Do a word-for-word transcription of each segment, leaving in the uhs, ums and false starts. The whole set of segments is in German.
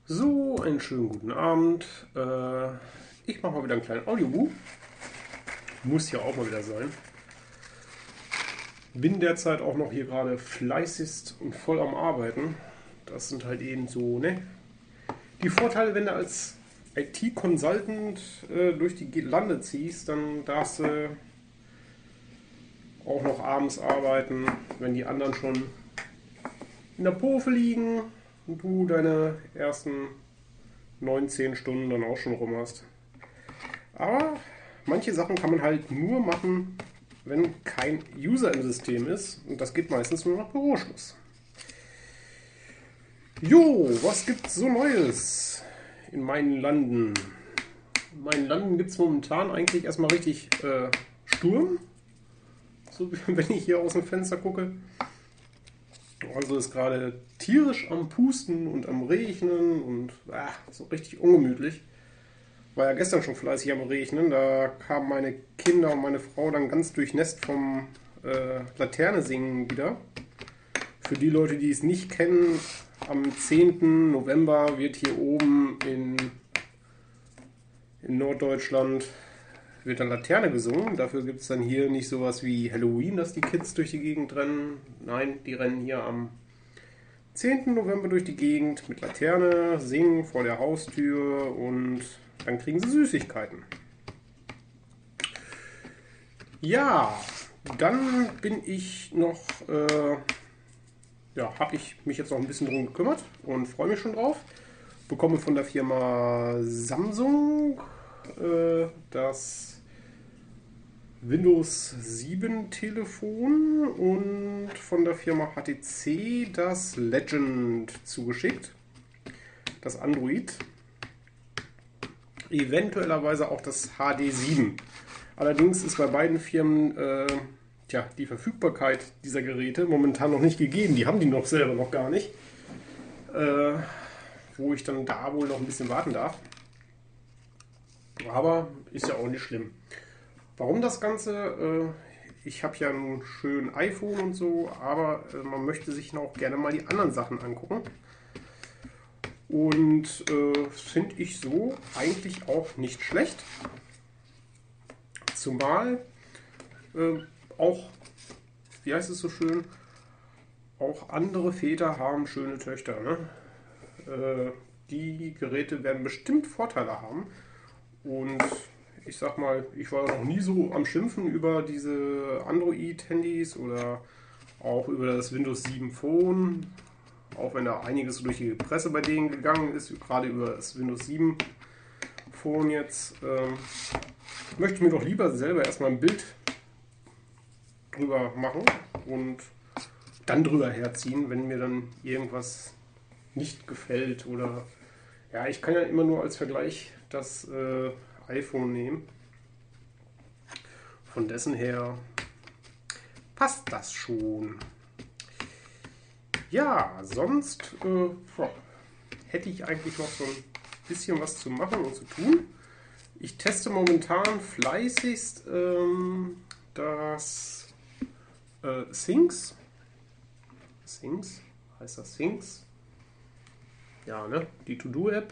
So, einen schönen guten Abend. Äh, ich mache mal wieder einen kleinen Audiobuch. Muss ja auch mal wieder sein. Bin derzeit auch noch hier gerade fleißigst und voll am Arbeiten. Das sind halt eben so, ne? Die Vorteile, wenn du als I T-Consultant äh, durch die Lande ziehst, dann darfst du auch noch abends arbeiten, wenn die anderen schon in der Pofe liegen und du deine ersten neun, zehn Stunden dann auch schon rum hast. Aber manche Sachen kann man halt nur machen, wenn kein User im System ist. Und das geht meistens nur nach Büroschluss. Jo, was gibt's so Neues in meinen Landen? In meinen Landen gibt es momentan eigentlich erstmal richtig äh, Sturm. So wenn ich hier aus dem Fenster gucke. Also ist gerade tierisch am Pusten und am Regnen und ah, so richtig ungemütlich. War ja gestern schon fleißig am Regnen. Da kamen meine Kinder und meine Frau dann ganz durchnässt vom äh, Laterne singen wieder. Für die Leute, die es nicht kennen, am zehnten November wird hier oben in, in Norddeutschland wird dann Laterne gesungen. Dafür gibt es dann hier nicht sowas wie Halloween, dass die Kids durch die Gegend rennen. Nein, die rennen hier am zehnten November durch die Gegend mit Laterne, singen vor der Haustür und dann kriegen sie Süßigkeiten. Ja, dann bin ich noch, äh, ja, habe ich mich jetzt noch ein bisschen drum gekümmert und freue mich schon drauf. Bekomme von der Firma Samsung äh, das Windows sieben Telefon und von der Firma H T C das Legend zugeschickt. Das Android. Eventuellerweise auch das H D sieben. Allerdings ist bei beiden Firmen äh, tja, die Verfügbarkeit dieser Geräte momentan noch nicht gegeben. Die haben die noch selber noch gar nicht. Äh, wo ich dann da wohl noch ein bisschen warten darf. Aber ist ja auch nicht schlimm. Warum das Ganze? Äh, ich habe ja ein schönes iPhone und so, aber äh, man möchte sich auch gerne mal die anderen Sachen angucken. Und äh, finde ich so eigentlich auch nicht schlecht. Zumal äh, auch, wie heißt es so schön, auch andere Väter haben schöne Töchter. Ne? Äh, die Geräte werden bestimmt Vorteile haben. Und ich sag mal, ich war noch nie so am Schimpfen über diese Android-Handys oder auch über das Windows sieben Phone. Auch wenn da einiges durch die Presse bei denen gegangen ist, gerade über das Windows sieben Phone jetzt, ähm, möchte ich mir doch lieber selber erstmal ein Bild drüber machen und dann drüber herziehen, wenn mir dann irgendwas nicht gefällt. Oder ja, ich kann ja immer nur als Vergleich das äh, iPhone nehmen. Von dessen her passt das schon. Ja, sonst äh, hätte ich eigentlich noch so ein bisschen was zu machen und zu tun. Ich teste momentan fleißigst ähm, das äh, Things. Things? Heißt das Things? Ja, ne? Die To-Do-App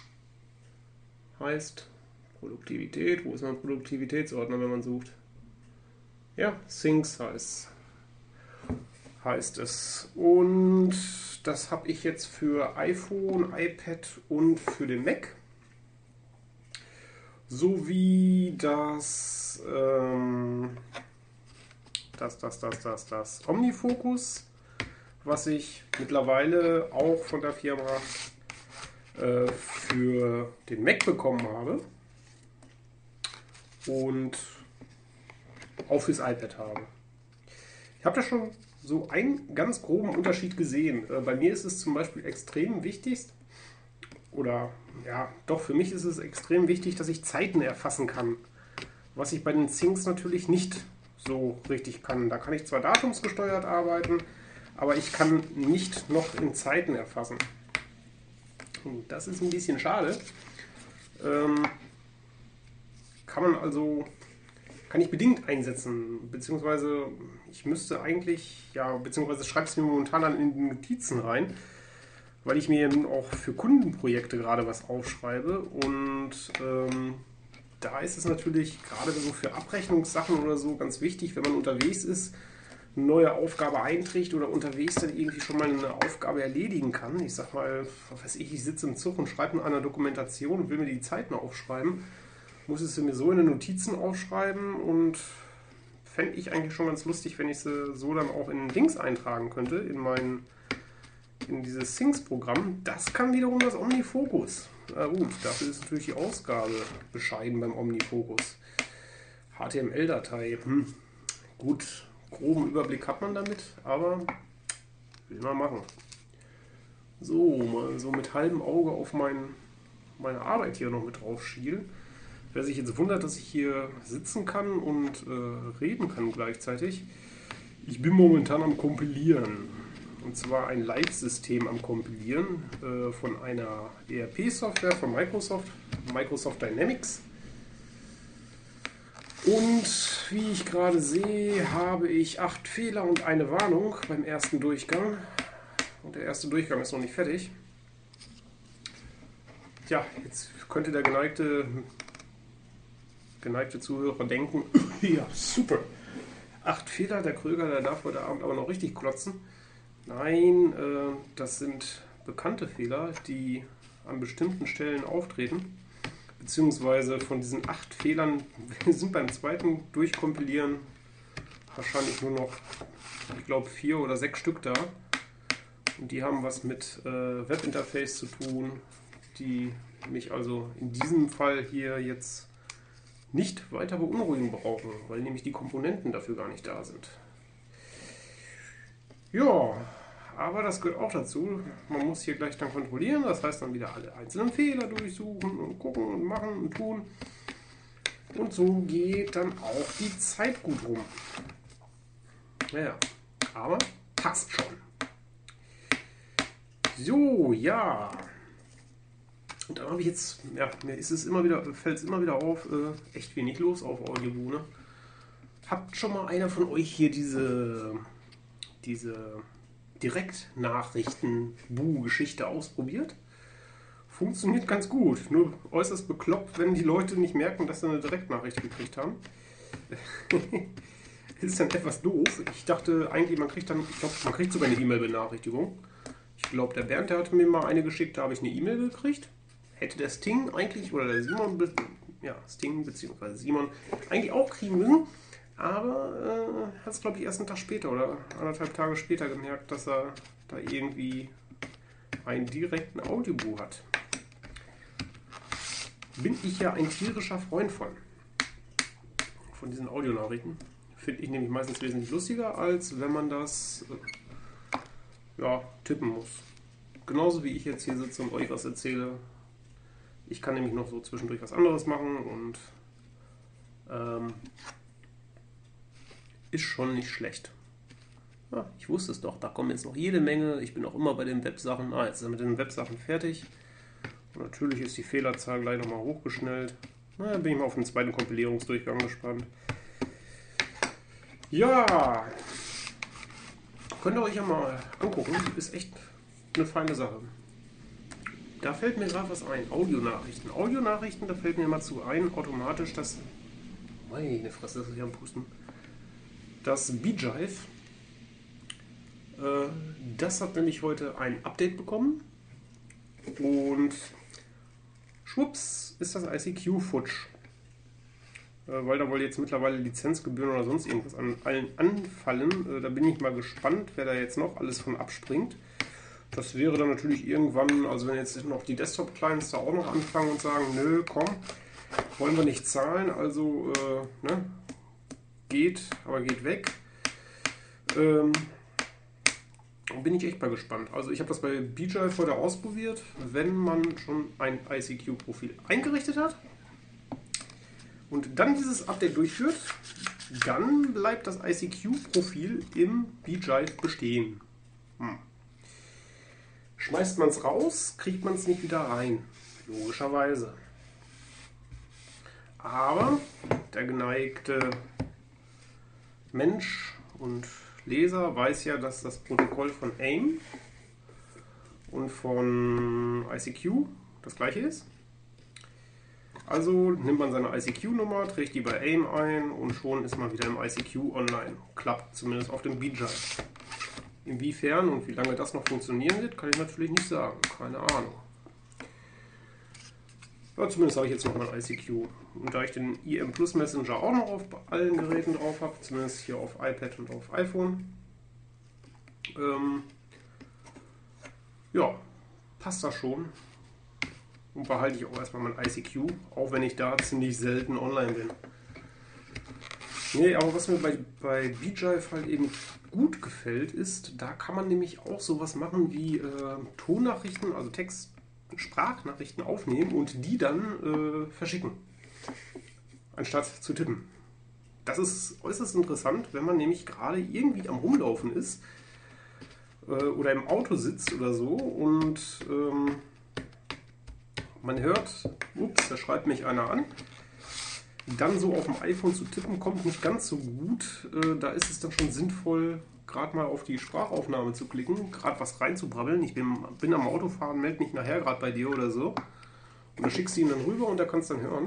heißt Produktivität. Wo ist mein Produktivitätsordner, wenn man sucht? Ja, Things heißt heißt es. Und das habe ich jetzt für iPhone, iPad und für den Mac. Sowie das, ähm, das, das, das, das, das OmniFocus, was ich mittlerweile auch von der Firma äh, für den Mac bekommen habe und auch fürs iPad habe. Ich habe da schon so einen ganz groben Unterschied gesehen. Äh, bei mir ist es zum Beispiel extrem wichtig, oder ja, doch für mich ist es extrem wichtig, dass ich Zeiten erfassen kann. Was ich bei den Things natürlich nicht so richtig kann. Da kann ich zwar datumsgesteuert arbeiten, aber ich kann nicht noch in Zeiten erfassen. Und das ist ein bisschen schade. Ähm, kann man also kann ich bedingt einsetzen, beziehungsweise ich müsste eigentlich, ja, beziehungsweise schreibe es mir momentan dann in die Notizen rein, weil ich mir nun auch für Kundenprojekte gerade was aufschreibe und ähm, da ist es natürlich gerade so für Abrechnungssachen oder so ganz wichtig, wenn man unterwegs ist, eine neue Aufgabe einträgt oder unterwegs dann irgendwie schon mal eine Aufgabe erledigen kann. Ich sag mal, was weiß ich, ich sitze im Zug und schreibe in einer Dokumentation und will mir die Zeit mal aufschreiben, muss ich sie mir so in den Notizen aufschreiben und fände ich eigentlich schon ganz lustig, wenn ich sie so dann auch in Dings eintragen könnte, in mein, in dieses Things-Programm. Das kann wiederum das OmniFocus. Na gut, dafür ist natürlich die Ausgabe bescheiden beim OmniFocus. H T M L-Datei, hm, gut, groben Überblick hat man damit, aber will man machen. So, mal so mit halbem Auge auf mein, meine Arbeit hier noch mit drauf schielen. Wer sich jetzt wundert, dass ich hier sitzen kann und äh, reden kann gleichzeitig, ich bin momentan am Kompilieren. Und zwar ein Live-System am Kompilieren äh, von einer E R P-Software von Microsoft, Microsoft Dynamics. Und wie ich gerade sehe, habe ich acht Fehler und eine Warnung beim ersten Durchgang. Und der erste Durchgang ist noch nicht fertig. Tja, jetzt könnte der geneigte... geneigte Zuhörer denken, ja, super. Acht Fehler, der Kröger, der darf heute Abend aber noch richtig klotzen. Nein, äh, das sind bekannte Fehler, die an bestimmten Stellen auftreten. Beziehungsweise von diesen acht Fehlern, wir sind beim zweiten Durchkompilieren wahrscheinlich nur noch, ich glaube, vier oder sechs Stück da. Und die haben was mit äh, Webinterface zu tun, die mich also in diesem Fall hier jetzt nicht weiter beunruhigen brauchen, weil nämlich die Komponenten dafür gar nicht da sind. Ja, aber das gehört auch dazu. Man muss hier gleich dann kontrollieren, das heißt dann wieder alle einzelnen Fehler durchsuchen und gucken und machen und tun. Und so geht dann auch die Zeit gut rum. Naja, aber passt schon. So, ja. Und dann habe ich jetzt, ja, mir ist es immer wieder, fällt es immer wieder auf, äh, echt wenig los auf Audioboo, ne? Habt schon mal einer von euch hier diese, diese Direktnachrichten-Bu-Geschichte ausprobiert? Funktioniert ganz gut, nur äußerst bekloppt, wenn die Leute nicht merken, dass sie eine Direktnachricht gekriegt haben. Ist dann etwas doof. Ich dachte eigentlich, man kriegt dann, ich glaube, man kriegt sogar eine E-Mail-Benachrichtigung. Ich glaube, der Bernd, der hatte mir mal eine geschickt, da habe ich eine E-Mail gekriegt. Hätte der Sting eigentlich, oder der Simon, ja, Sting bzw. Simon, eigentlich auch kriegen müssen, aber äh, hat es, glaube ich, erst einen Tag später oder anderthalb Tage später gemerkt, dass er da irgendwie einen direkten Audioboo hat. Bin ich ja ein tierischer Freund von, von diesen Audionachrichten. Finde ich nämlich meistens wesentlich lustiger, als wenn man das äh, ja, tippen muss. Genauso wie ich jetzt hier sitze und euch was erzähle. Ich kann nämlich noch so zwischendurch was anderes machen und ähm, ist schon nicht schlecht. Ja, ich wusste es doch, da kommen jetzt noch jede Menge. Ich bin auch immer bei den Websachen. Ah, jetzt ist er mit den Websachen fertig. Und natürlich ist die Fehlerzahl gleich nochmal hochgeschnellt. Na, dann bin ich mal auf den zweiten Kompilierungsdurchgang gespannt. Ja, könnt ihr euch ja mal angucken. Ist echt eine feine Sache. Da fällt mir gerade was ein. Audionachrichten. Audionachrichten, da fällt mir mal zu ein, automatisch das... Meine Fresse, das ist ja am Pusten. Das BeeJive. Äh, das hat nämlich heute ein Update bekommen. Und schwupps ist das I C Q futsch. Äh, weil da wohl jetzt mittlerweile Lizenzgebühren oder sonst irgendwas an allen anfallen. Äh, da bin ich mal gespannt, wer da jetzt noch alles von abspringt. Das wäre dann natürlich irgendwann, also wenn jetzt noch die Desktop-Clients da auch noch anfangen und sagen, nö, komm, wollen wir nicht zahlen, also äh, ne, geht, aber geht weg. Ähm, bin ich echt mal gespannt. Also ich habe das bei BeeJive heute ausprobiert, wenn man schon ein I C Q-Profil eingerichtet hat und dann dieses Update durchführt, dann bleibt das I C Q-Profil im BeeJive bestehen. Hm. Schmeißt man es raus, kriegt man es nicht wieder rein. Logischerweise. Aber der geneigte Mensch und Leser weiß ja, dass das Protokoll von A I M und von I C Q das gleiche ist. Also nimmt man seine I C Q-Nummer, trägt die bei AIM ein und schon ist man wieder im I C Q online. Klappt zumindest auf dem B J I. Inwiefern und wie lange das noch funktionieren wird, kann ich natürlich nicht sagen. Keine Ahnung. Aber zumindest habe ich jetzt noch mein I C Q. Und da ich den I M Plus Messenger auch noch auf allen Geräten drauf habe, zumindest hier auf iPad und auf iPhone, ähm, ja, passt das schon. Und behalte ich auch erstmal mein I C Q, auch wenn ich da ziemlich selten online bin. Nee, aber was mir bei, bei B J I halt eben gut gefällt, ist, da kann man nämlich auch sowas machen wie äh, Tonnachrichten, also Text, Sprachnachrichten aufnehmen und die dann äh, verschicken, anstatt zu tippen. Das ist äußerst interessant, wenn man nämlich gerade irgendwie am Rumlaufen ist äh, oder im Auto sitzt oder so und ähm, man hört, ups, da schreibt mich einer an. Dann so auf dem iPhone zu tippen kommt nicht ganz so gut. Äh, da ist es dann schon sinnvoll, gerade mal auf die Sprachaufnahme zu klicken, gerade was reinzubrabbeln. Ich bin, bin am Autofahren, melde mich nachher gerade bei dir oder so. Und dann schickst du ihn dann rüber und der kann es dann hören.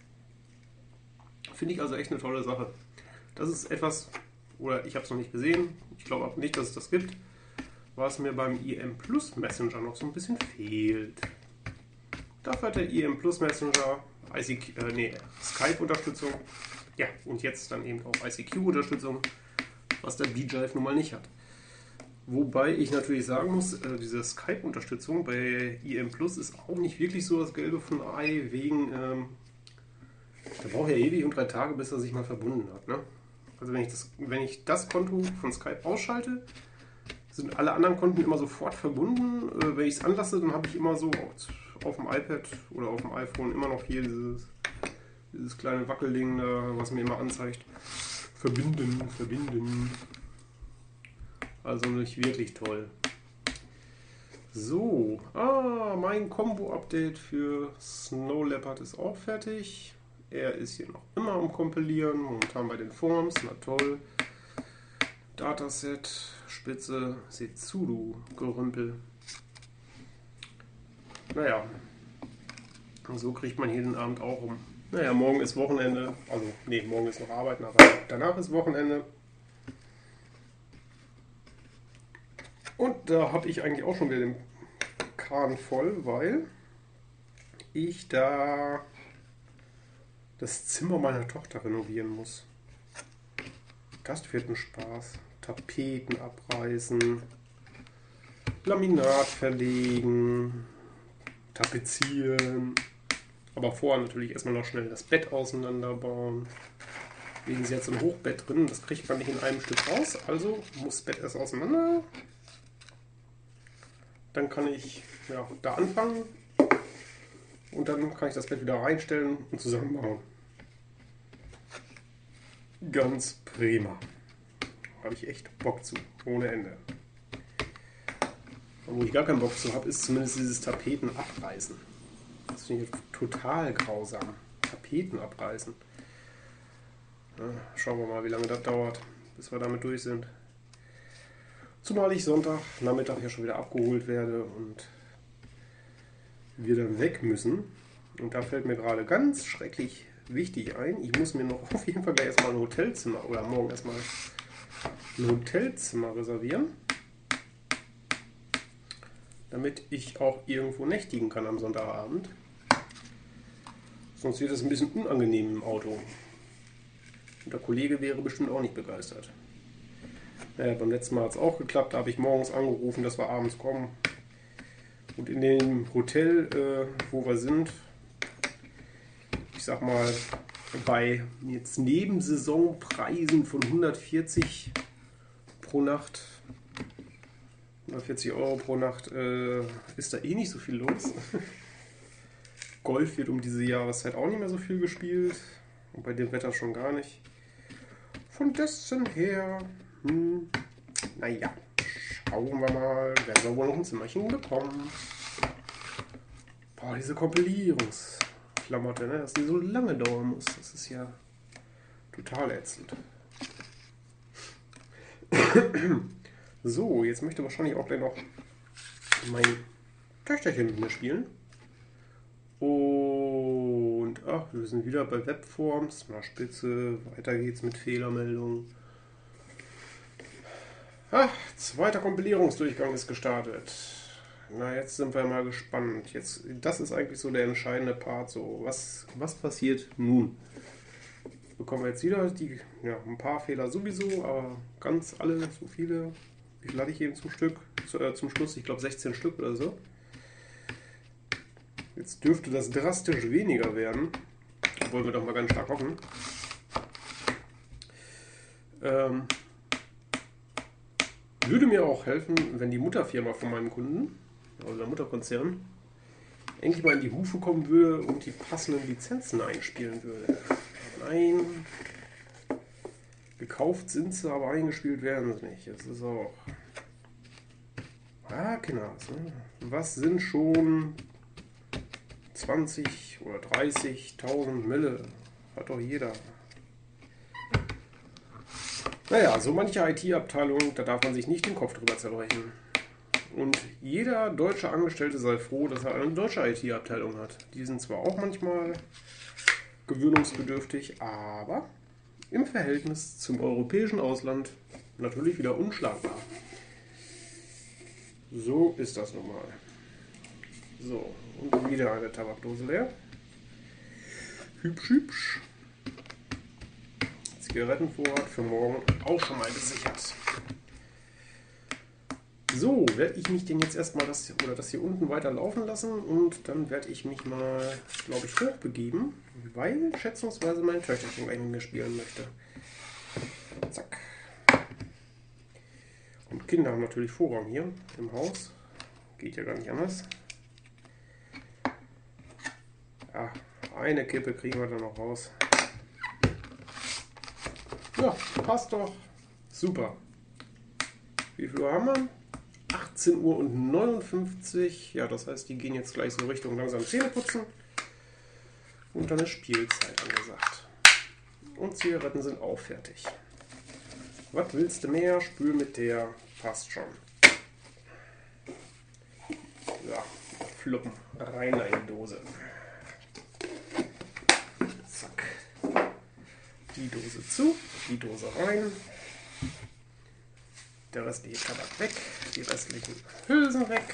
Finde ich also echt eine tolle Sache. Das ist etwas, oder ich habe es noch nicht gesehen, ich glaube auch nicht, dass es das gibt, was mir beim I M Plus Messenger noch so ein bisschen fehlt. Dafür hat der I M Plus Messenger I C Q, äh, nee, Skype-Unterstützung, ja, und jetzt dann eben auch I C Q-Unterstützung, was der B J I nun mal nicht hat. Wobei ich natürlich sagen muss, äh, diese Skype-Unterstützung bei I M Plus ist auch nicht wirklich so das Gelbe von Ei, wegen, ähm, der braucht ja ewig und drei Tage, bis er sich mal verbunden hat. Ne? Also wenn ich, das, wenn ich das Konto von Skype ausschalte, sind alle anderen Konten immer sofort verbunden. Äh, wenn ich es anlasse, dann habe ich immer so auf dem iPad oder auf dem iPhone immer noch hier dieses, dieses kleine Wackelding, da, was mir immer anzeigt. Verbinden, verbinden. Also nicht wirklich toll. So, ah, mein Combo-Update für Snow Leopard ist auch fertig. Er ist hier noch immer am Kompilieren, momentan bei den Forms, na toll. Dataset, Spitze, seht zu, du Gerümpel. Naja, so kriegt man hier den Abend auch rum. Naja, morgen ist Wochenende, also nee, morgen ist noch Arbeiten, aber danach ist Wochenende. Und da habe ich eigentlich auch schon wieder den Kahn voll, weil ich da das Zimmer meiner Tochter renovieren muss. Das wird ein Spaß. Tapeten abreißen, Laminat verlegen, tapezieren. Aber vorher natürlich erstmal noch schnell das Bett auseinanderbauen. Legen sie jetzt im Hochbett drin, das kriegt man nicht in einem Stück raus, also muss das Bett erst auseinander. Dann kann ich ja, da anfangen und dann kann ich das Bett wieder reinstellen und zusammenbauen. Ganz prima. Habe ich echt Bock zu, ohne Ende. Und wo ich gar keinen Bock zu habe, ist zumindest dieses Tapeten abreißen. Das finde ich total grausam. Tapeten abreißen. Ja, schauen wir mal, wie lange das dauert, bis wir damit durch sind. Zumal ich Sonntag Nachmittag ja schon wieder abgeholt werde und wir dann weg müssen. Und da fällt mir gerade ganz schrecklich wichtig ein. Ich muss mir noch auf jeden Fall gleich erstmal ein Hotelzimmer oder morgen erstmal ein Hotelzimmer reservieren, damit ich auch irgendwo nächtigen kann am Sonntagabend. Sonst wird es ein bisschen unangenehm im Auto. Und der Kollege wäre bestimmt auch nicht begeistert. Naja, beim letzten Mal hat es auch geklappt. Da habe ich morgens angerufen, dass wir abends kommen. Und in dem Hotel, äh, wo wir sind, ich sag mal, bei jetzt Nebensaisonpreisen von hundertvierzig pro Nacht, hundertvierzig Euro pro Nacht, äh, ist da eh nicht so viel los. Golf wird um diese Jahreszeit auch nicht mehr so viel gespielt. Und bei dem Wetter schon gar nicht. Von dessen her, hm, naja, schauen wir mal, werden wir wohl noch ein Zimmerchen bekommen. Boah, diese Kompilierungsklamotte, ne, dass die so lange dauern muss, das ist ja total ätzend. So, jetzt möchte wahrscheinlich auch gleich noch mein Töchterchen mit mir spielen. Und ach, wir sind wieder bei Webforms, mal Spitze, weiter geht's mit Fehlermeldungen. Ah, zweiter Kompilierungsdurchgang ist gestartet. Na, jetzt sind wir mal gespannt. Jetzt, das ist eigentlich so der entscheidende Part. So, was, was passiert nun? Bekommen wir jetzt wieder die, ja, ein paar Fehler sowieso, aber ganz alle, so viele. Wie viel hatte ich eben zum Stück? Zu, äh, zum Schluss, ich glaube sechzehn Stück oder so. Jetzt dürfte das drastisch weniger werden. Wollen wir doch mal ganz stark hoffen. Ähm, würde mir auch helfen, wenn die Mutterfirma von meinem Kunden, also der Mutterkonzern, endlich mal in die Hufe kommen würde und die passenden Lizenzen einspielen würde. Nein, gekauft sind sie, aber eingespielt werden sie nicht. Das ist auch... Ah, genau. Was sind schon zwanzig oder dreißigtausend Mille? Hat doch jeder. Naja, so manche I T-Abteilung, da darf man sich nicht den Kopf drüber zerbrechen. Und jeder deutsche Angestellte sei froh, dass er eine deutsche I T-Abteilung hat. Die sind zwar auch manchmal gewöhnungsbedürftig, aber im Verhältnis zum europäischen Ausland natürlich wieder unschlagbar. So ist das nun mal. So, und wieder eine Tabakdose leer. Hübsch, hübsch. Zigarettenvorrat für morgen auch schon mal gesichert. So, werde ich mich denn jetzt erstmal das, oder das hier unten weiter laufen lassen und dann werde ich mich mal, glaube ich, hochbegeben, weil schätzungsweise mein Töchterchen gleich mit mir spielen möchte. Zack. Und Kinder haben natürlich Vorrang hier im Haus. Geht ja gar nicht anders. Ja, eine Kippe kriegen wir dann noch raus. Ja, passt doch. Super. Wie viel Uhr haben wir? achtzehn Uhr und neunundfünfzig. Ja, das heißt, die gehen jetzt gleich so Richtung langsam Zähneputzen. Und dann ist Spielzeit angesagt. Und Zigaretten sind auch fertig. Was willst du mehr? Spül mit der. Passt schon. Ja, fluppen. Rein in die Dose. Zack. Die Dose zu, die Dose rein. Der restliche Tabak weg, die restlichen Hülsen weg.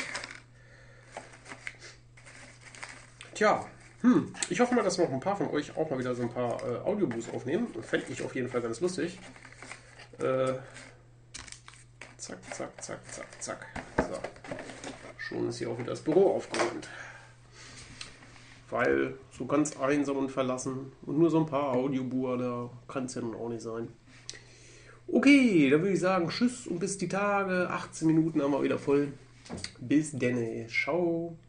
Tja, hm, ich hoffe mal, dass noch ein paar von euch auch mal wieder so ein paar äh, Audiobooks aufnehmen. Fände ich auf jeden Fall ganz lustig. Äh, zack, zack, zack, zack, zack. So. Schon ist hier auch wieder das Büro aufgeräumt. Weil so ganz einsam und verlassen und nur so ein paar Audiobuer, da kann es ja nun auch nicht sein. Okay, dann würde ich sagen, tschüss und bis die Tage. achtzehn Minuten haben wir wieder voll. Bis denne. Ciao.